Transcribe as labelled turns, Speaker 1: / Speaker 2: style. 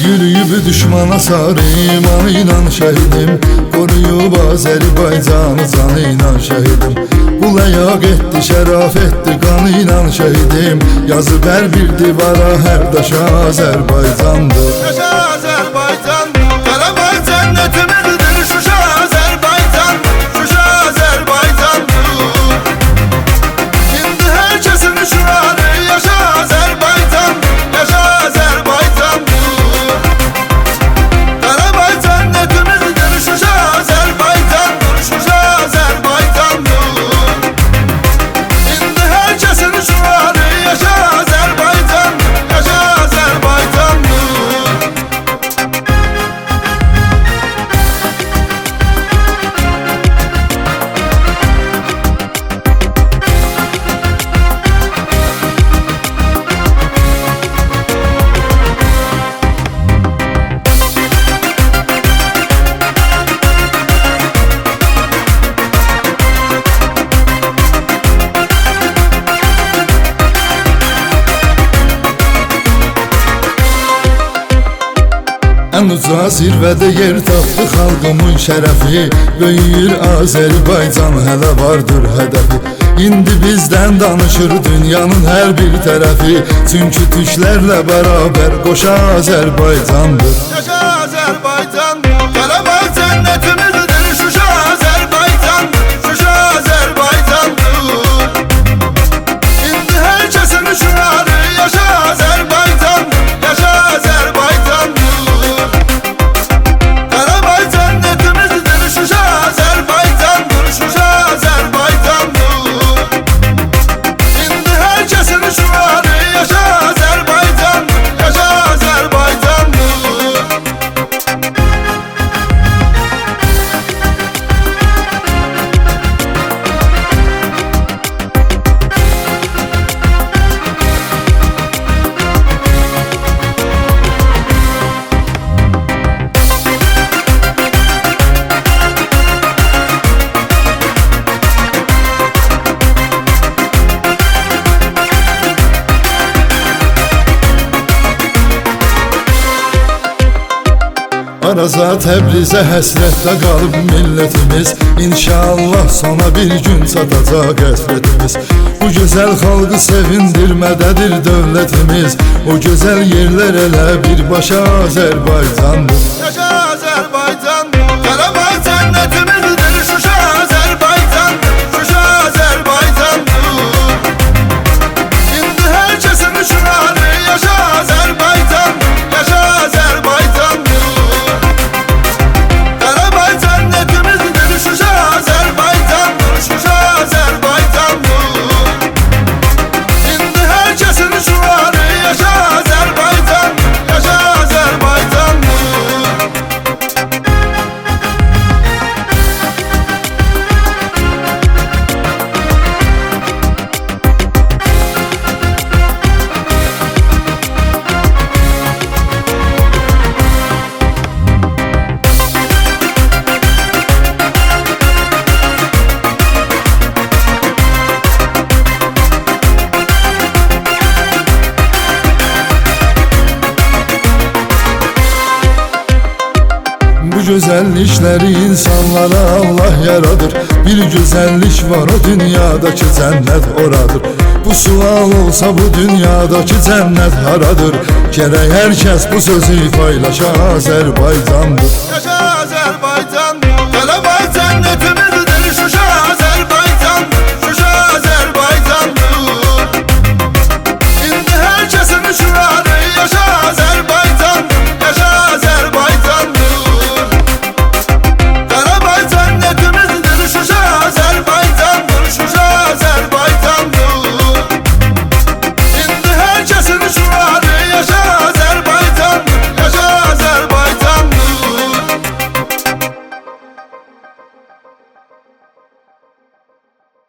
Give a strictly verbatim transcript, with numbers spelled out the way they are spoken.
Speaker 1: Yürüyüb düşmana sarı imanıyla şəhidim, qoruyub Azərbaycanı canıyla şəhidim. Bu ləyaq etdi, şəraf etdi qanıyla şəhidim. Yazıb hər bir divara hər daşa Azərbaycandır.
Speaker 2: Yaşa Azərbaycan, Qarabağ cənnətimizdir. Şuşa Azərbaycan, Şuşa Azərbaycandır. İndi hər kəsin şüarı yaşa Azərbaycan, yaşa Azərbaycandır. Qarabağ cənnətimizdir. Şuşa Azərbaycandır, Şuşa Azərbaycandır. İndi hər kəsin şüarı yaşa Azərbaycan, yaşa Azərbaycandır.
Speaker 1: Ən uca zirvədə yer tapdı xalqımın şərəfi. Böyüyür Azərbaycan, hələ vardır hədəfi. İndi bizdən danışır dünyanın hər bir tərəfi. Çünki türklərlə bərabər qoşa Azərbaycandır.
Speaker 2: Yaşa Azərbaycan, Qarabağ cənnətimizdir. Şuşa Azərbaycan, Şuşa Azərbaycandır. İndi hər kəsin şüarı yaşa Azərbaycan, yaşa Azərbaycandır. Qarabağ cənnətimizdir. Şuşa Azərbaycandır, Şuşa Azərbaycandır. İndi hər kəsin şüarı yaşa Azərbaycan, yaşa Azərbaycandır.
Speaker 1: Araza Təbrizə həsrətdə qalıb millətimiz. İnşallah sona bir gün çatacaq həsrətimiz. Bu gözəl xalqı sevindirmədədir dövlətimiz. O gözəl yerlər elə birbaşa Azərbaycandır.
Speaker 2: Yaşa Azərbaycan, Qarabağ cənnətimizdir. Şuşa Azərbaycan, Şuşa Azərbaycandır. İndi hər kəsin şüarı yaşa Azərbaycan, yaşa Azərbaycandır. Qarabağ cənnətimizdir. Şuşa Azərbaycandır, Şuşa Azərbaycandır. İndi hər kəsin şüarı yaşa Azərbaycan, yaşa Azərbaycandır.
Speaker 1: Bu gözəllikləri insanlara Allah yaradır. Bir gözəllik var, o dünyadakı cənnət oradır. Bu sual olsa bu dünyadakı cənnət haradır? Gərək hər kəs bu sözü paylaşa Azərbaycandır.
Speaker 2: Yaşa Azərbaycan.